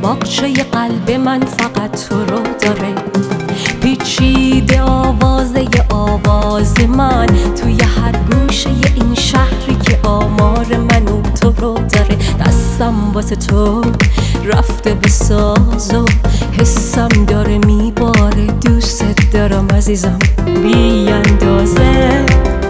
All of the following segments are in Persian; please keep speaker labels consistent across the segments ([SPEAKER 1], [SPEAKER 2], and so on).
[SPEAKER 1] باغچه قلب من فقط تو رو داره، پیچیده آواز من توی هر گوشه این شهری که آمار منو تو رو داره. دستم واسه تو رفته به ساز و حسم داره میباره، دوست دارم عزیزم بی اندازه.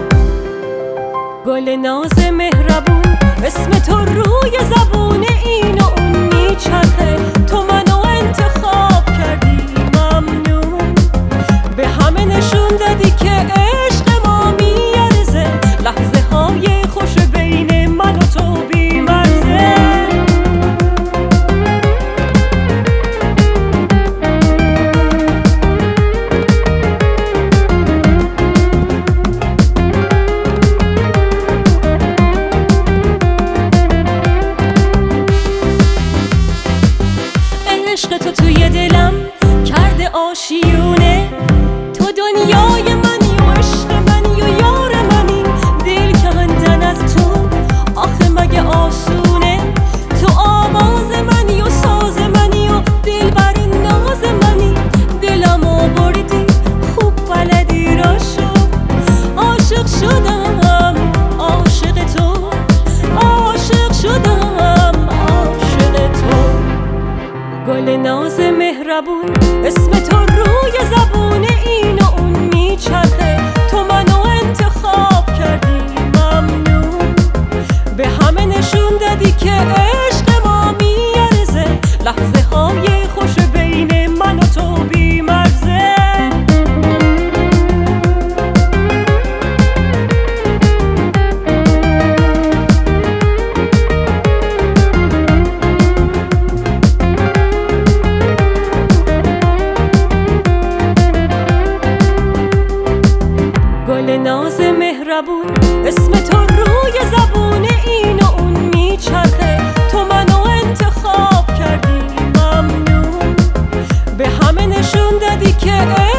[SPEAKER 1] گل ناز مهربون اسم تو روی زبون این و اون میچرخه، تو منو انتخاب کردی ممنون، به همه نشون دادی که عشق ما میارزه، لحظه های خوش بین من و تو بی‌مرزه. عشق تو توی دلم کرده آشیونه، تو دنیای منی و عشق منی و یار منی، دل کندن از تو آخه مگه آسونه، تو آواز منی و ساز منی و دلبر ناز منی، دلمو بردی خوب بلدی راشو، عاشق شدم عاشق تو، عاشق شدم عاشق تو. گل ناز مهربون اسم تو روی زبون این و اون میچرخه، تو منو انتخاب کردی ممنون، به همه نشون دادی که عشق ما میارزه، لحظه های خوش بین من و تو بی‌مرزه. گل ناز مهربون اسم تو روی زبون این و اون میچرخه، تو منو انتخاب کردی ممنون، به همه نشون دادی که